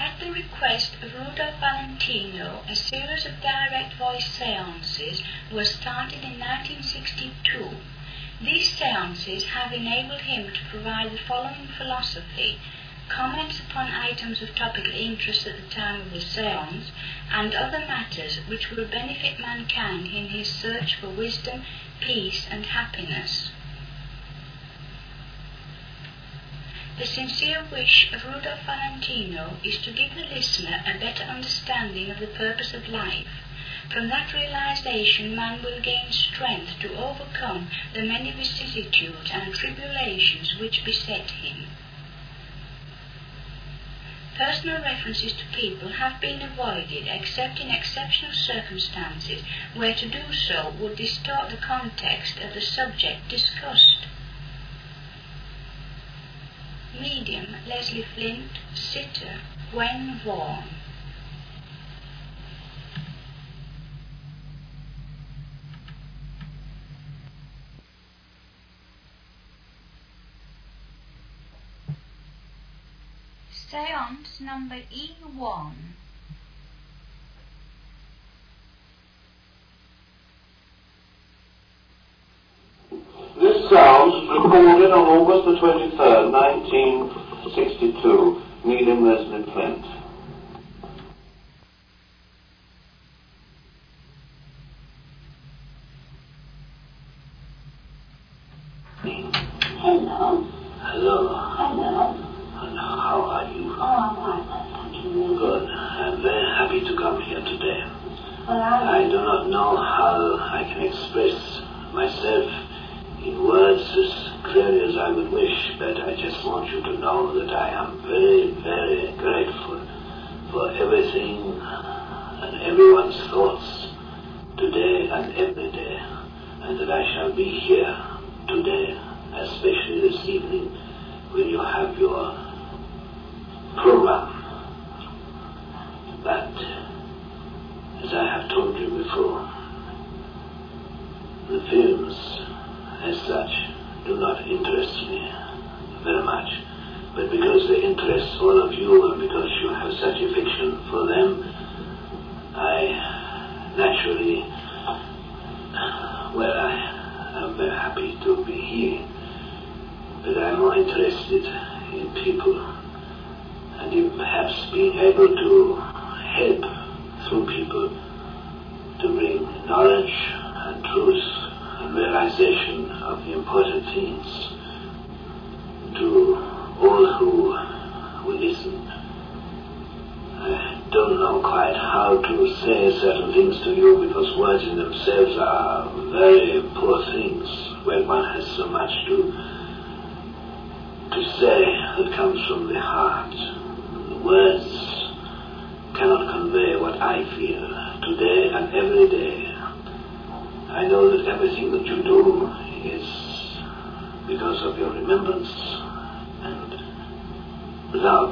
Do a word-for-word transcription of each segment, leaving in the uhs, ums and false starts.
At the request of Rudolph Valentino, a series of direct voice seances was started in nineteen sixty-two. These seances have enabled him to provide the following philosophy: comments upon items of topical interest at the time of the seance, and other matters which will benefit mankind in his search for wisdom, peace, and happiness. The sincere wish of Rudolph Valentino is to give the listener a better understanding of the purpose of life. From that realization, man will gain strength to overcome the many vicissitudes and tribulations which beset him. Personal references to people have been avoided except in exceptional circumstances where to do so would distort the context of the subject discussed. Medium: Leslie Flint. Sitter: Gwen Vaughan. Seance number E one. This sound was recorded on August the twenty-third, nineteen sixty-two, Medium Leslie Flint. Hello. Hello. Hello. And how are you? Oh, I'm fine, thank you. Good. I'm very happy to come here today. Well, I... I do not know how I can express myself in words as clearly as I would wish, but I just want you to know that I am very, very grateful for everything and everyone's thoughts today and every day, and that I shall be here today, especially this evening, when you have your program. But, as I have told you before, the films as such do not interest me very much, but because they interest all of you and because you have such affection for them, I naturally, well, I am very happy to be here, but I'm more interested in people and in perhaps being able to help through people to bring knowledge and truth and realization of the important things to all who will listen. I don't know quite how to say certain things to you because words in themselves are very poor things when one has so much to to say that comes from the heart. Words cannot convey what I feel today and every day. I know that everything that you do is because of your remembrance and love.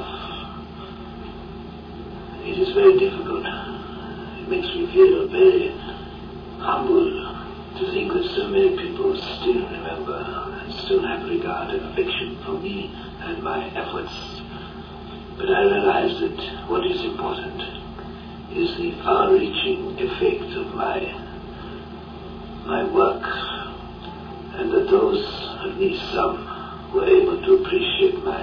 It is very difficult. It makes me feel very humble to think that so many people still remember and still have regard and affection for me and my efforts. But I realize that what is important is the far-reaching effect of my my work, and that those, at least some, were able to appreciate my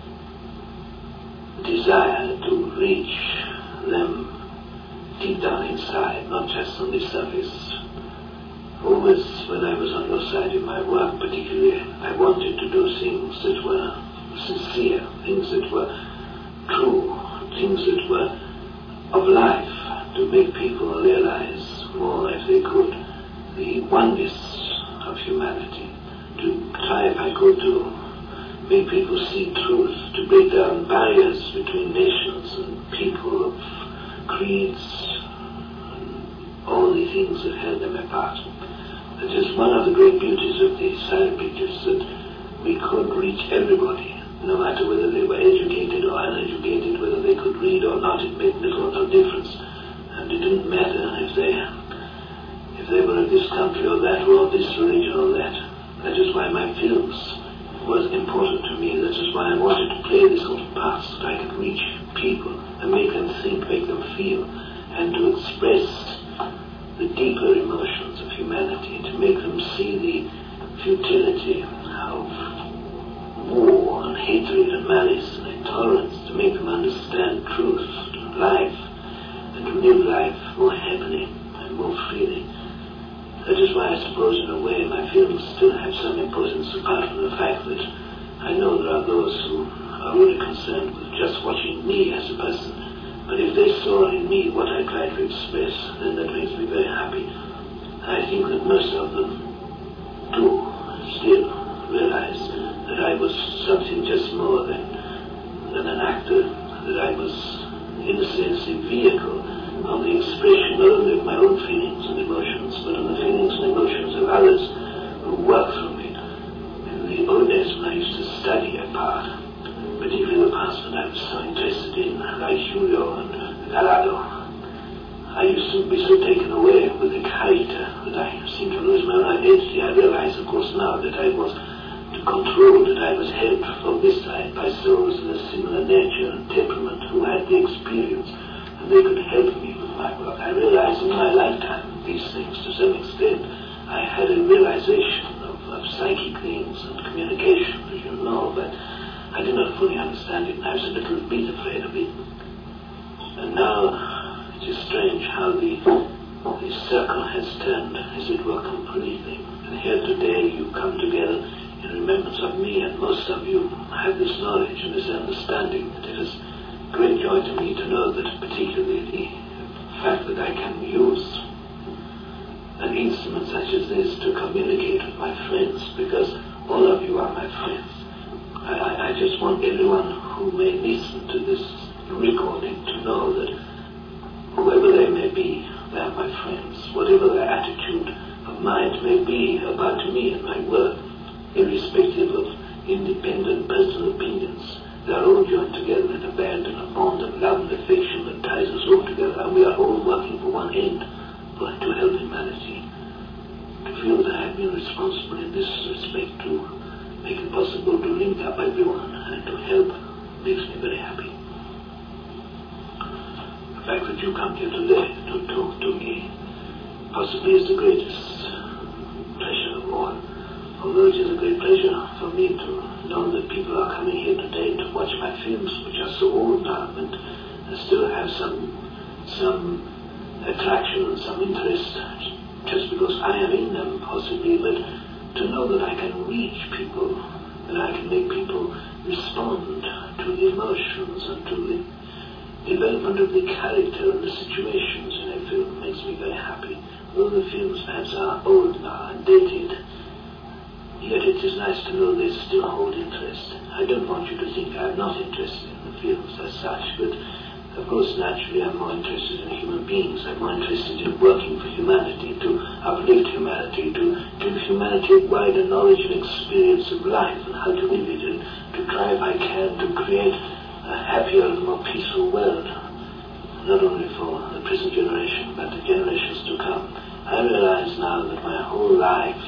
desire to reach them deep down inside, not just on the surface. Always when I was on your side in my work, particularly, I wanted to do things that were sincere, things that were true, things that were of life, to make people realize more, if they could, the oneness of humanity, to try, if I could, to make people see truth, to break down barriers between nations and people of creeds, and all the things that held them apart. That is one of the great beauties of the silent pictures, that we could reach everybody, no matter whether they were educated or uneducated, whether they could read or not. It made little or no difference, and it didn't matter if they if they were of this country or that, or of this religion or that. That is why my films was important to me. That is why I wanted to play this sort of part, so that I could reach people and make them think, make them feel, and to express the deeper emotions of humanity, to make them see the futility of war and hatred and malice and intolerance, to make them understand truth and life, and to live life more happily and more freely. That is why I suppose, in a way, my films still have some importance, apart from the fact that I know there are those who are really concerned with just watching me as a person. But if they saw in me what I tried to express, then that makes me very happy. I think that most of them do still realize that I was something just more than, than an actor, that I was, in a sense, a vehicle of the expression not only of my own feelings and emotions, but of the feelings and emotions of others who work through me. In the old days when I used to study a part, particularly the parts that I was so interested in, like Julio and Gallardo, I used to be so taken away with the character that I seemed to lose my own identity. I realize, of course, now that I was to control, that I was helped from this side by souls of a similar nature and temperament who had the experience, and they could help me with my work. I realized in my lifetime these things to some extent. I had a realization of, of psychic things and communication, as you know, but I did not fully understand it, and I was a little bit afraid of it. And now it is strange how the, the circle has turned, as it were, completely. And here today you come together in remembrance of me, and most of you have this knowledge and this understanding that it is great joy to me to know that, particularly the fact that I can use an instrument such as this to communicate with my friends, because all of you are my friends. I, I just want everyone who may listen to this recording to know that whoever they may be, they are my friends. Whatever their attitude of mind may be about me and my work, irrespective of independent personal opinions, they are all joined together in a band and a bond of love and affection that ties us all together, and we are all working for one end, for, to help humanity. To feel that I have been responsible in this respect to make it possible to link up everyone and to help makes me very happy. The fact that you come here today to talk to me possibly is the greatest pleasure of all. Although it is a great pleasure for me to know that people are coming here today to watch my films, which are so old now and still have some some attraction and some interest, just because I am in them possibly, but to know that I can reach people, that I can make people respond to the emotions and to the development of the character and the situations in a film makes me very happy. Though the films perhaps are old now and dated, yet it is nice to know they still hold interest. I don't want you to think I'm not interested in the films as such, but of course, naturally, I'm more interested in human beings. I'm more interested in working for humanity, to uplift humanity, to give humanity a wider knowledge and experience of life and how to live it, and to try, if I can, to create a happier and more peaceful world, not only for the present generation, but the generations to come. I realize now that my whole life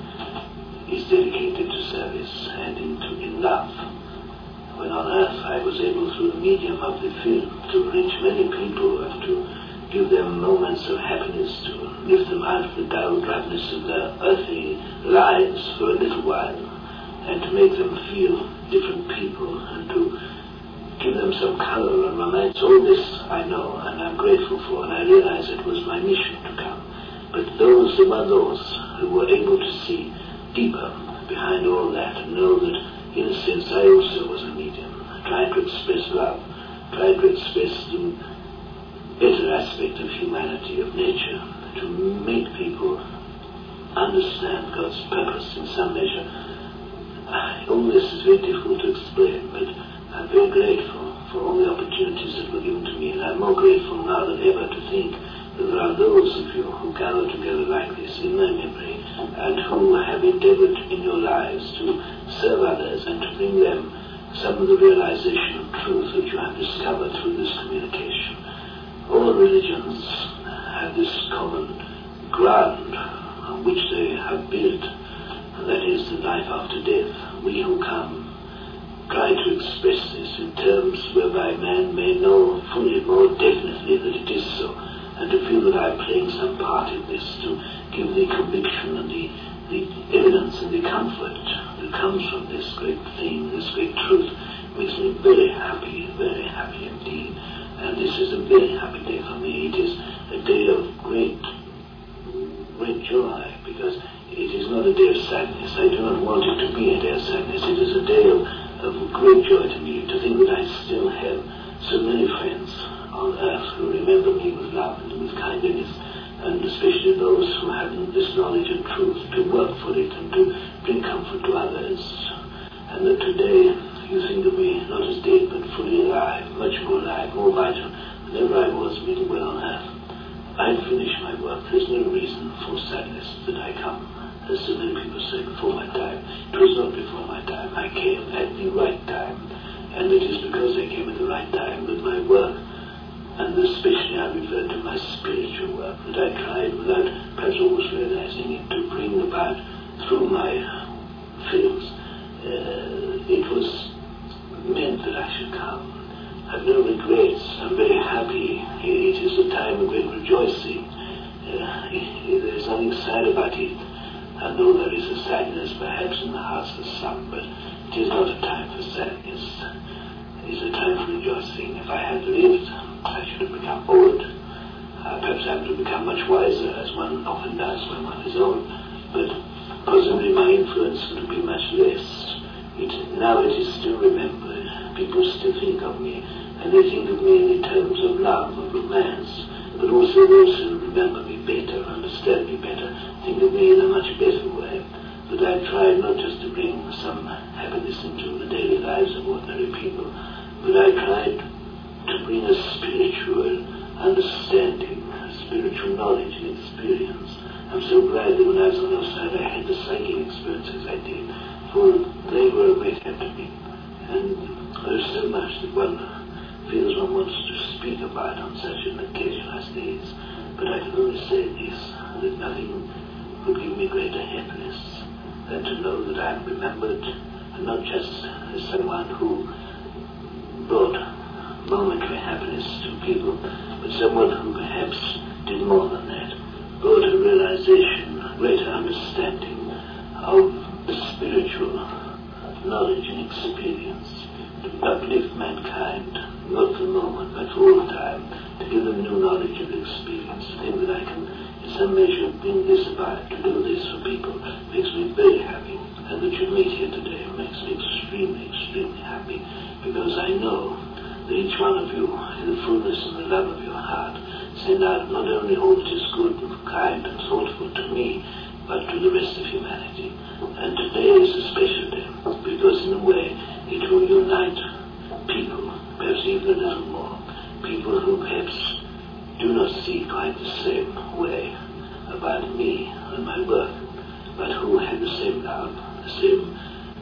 is dedicated to service and into in love. When on earth I was able, through the medium of the film, to reach many people and to give them moments of happiness, to lift them out of the dull drabness of their earthly lives for a little while, and to make them feel different people, and to give them some color and romance. All this I know, and I'm grateful for, and I realize it was my mission to come. But those were those who were able to see deeper behind all that, and know that in a sense I also was a medium, trying to express love, trying to express the better aspect of humanity, of nature, to make people understand God's purpose in some measure. All this is very difficult to explain, but I'm very grateful for all the opportunities that were given to me, and I'm more grateful now than ever to think that there are those of you who gather together like this in my memory, and who have endeavored in your lives to serve others and to bring them some of the realization of truth that you have discovered through this communication. All religions have this common ground on which they have built and that is the life after death. We who come try to express this in terms whereby man may know fully, more definitely that it is so, and to feel that I am playing some part in this, to give the conviction and the, the evidence and the comfort that comes from this great thing, this great truth, makes me very happy, very happy indeed. And this is a very happy day for me. It is a day of great, great joy, because it is not a day of sadness. I do not want it to be a day of sadness. It is a day of, of great joy to me, to think that I still have so many friends on earth who remember me with love and with kindness, and especially those who have this knowledge and truth to work for it and to bring comfort to others. And that today you think of me not as dead but fully alive, much more alive, more vital than ever I was anywhere on earth. I've finished my work. There's no reason for sadness that I come, as so many people say, before my time. It was not before my time. I came at the right time. And it is because I came at the right time that my work, and especially I refer to my spiritual work, that I tried without perhaps always realizing it, to bring about through my films. Uh, it was meant that I should come. I have no regrets. I'm very happy. It is a time of great rejoicing. Uh, there's nothing sad about it. I know there is a sadness perhaps in the hearts of some, but it is not a time for sadness. It is a time for rejoicing. If I had lived, I should have become old. Uh, perhaps I would have become much wiser, as one often does when one is old. But possibly my influence would be much less. It, now it is still remembered. People still think of me, and they think of me in terms of love, of romance, but also those who remember me better, understand me better, think of me in a much better way. But I tried not just to bring some happiness into the daily lives of ordinary people, but I tried to bring a spiritual understanding, a spiritual knowledge and experience. I'm so glad that when I was on the other side I had the psychic experiences I did, for they were a great help to me. And there's so much that one feels one wants to speak about on such an occasion as this, but I can only say this, that nothing would give me greater happiness than to know that I am remembered, and not just as someone who brought momentary happiness to people, but someone who perhaps did more than that, brought a realization, a greater understanding of the spiritual knowledge and experience, to uplift mankind, not for a moment, but for all time, to give them new knowledge and experience. To think that I can, in some measure, bring this about, to do this for people, makes me very happy. And that you meet here today makes me extremely, extremely happy, because I know that each one of you, in the fullness and the love of your heart, send out not only all that is good and kind and thoughtful to me, but to the rest of humanity. And today is a special day, because in a way it will unite people, perhaps even a little more, people who perhaps do not see quite the same way about me and my work, but who have the same love, the same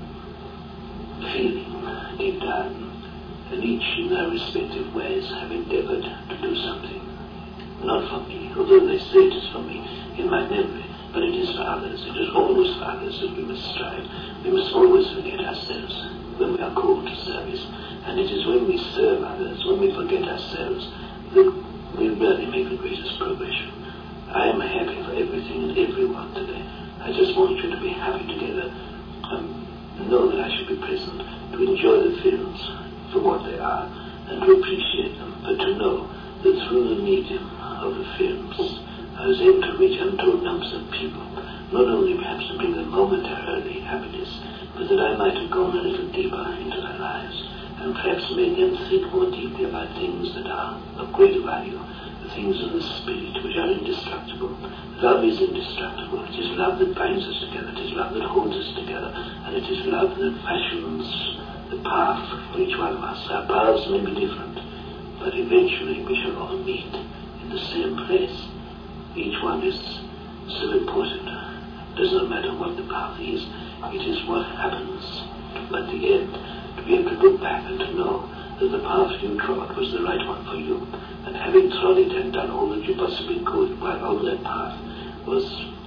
feeling deep down, and each in their respective ways have endeavored to do something, not for me, although they say it is for me in my memory, but it is for others. It is always for others that we must strive. We must always forget ourselves when we are called to service. And it is when we serve others, when we forget ourselves, that we really make the greatest progression. I am happy for everything and everyone today. I just want you to be happy together and know that I should be present, to enjoy the films for what they are and to appreciate them, but to know that through the medium of the films, I was able to reach untold numbers of people, not only perhaps to bring them momentarily happiness, but that I might have gone a little deeper into their lives, and perhaps made them think more deeply about things that are of greater value, the things of the spirit which are indestructible. Love is indestructible. It is love that binds us together. It is love that holds us together, and it is love that fashions the path for each one of us. Our paths may be different, but eventually we shall all meet in the same place. Each one is so important. It does not matter what the path is. It is what happens at the end, to be able to look back and to know that the path you trod was the right one for you. And having trod it and done all that you possibly could while on that path was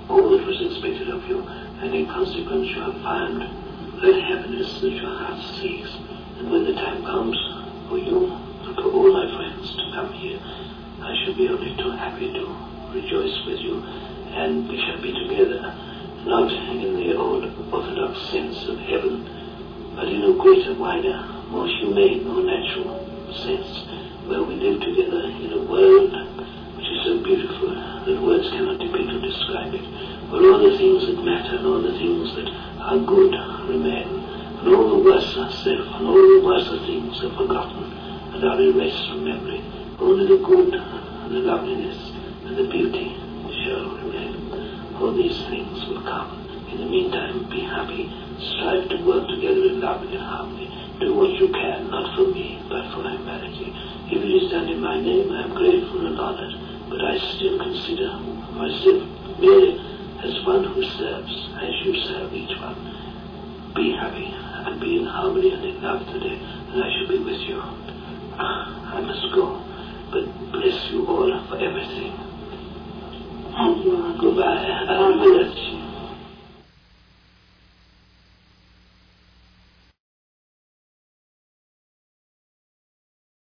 all that was expected of you, and in consequence you have found that happiness that your heart seeks. And when the time comes for you and for all my friends to come here, I shall be only too happy to rejoice with you, and we shall be together, not in the old orthodox sense of heaven, but in a greater, wider, more humane, more natural sense, where we live together in a world which is so beautiful that words cannot depict or describe it, where all the things that matter and all the things that are good remain, and all the worse are self, and all the worser things are forgotten and are erased from memory. Only the good and the loveliness and the beauty shall remain. All these things will come. In the meantime, be happy. Strive to work together in love and in harmony. Do what you can, not for me, but for humanity. If it is done in my name, I am grateful and honored, but I still consider myself merely as one who serves, as you serve each one. Be happy, and be in harmony and in love today, and I shall be with you. I must go, but bless you all for everything. Thank you. Goodbye. Arrivederci.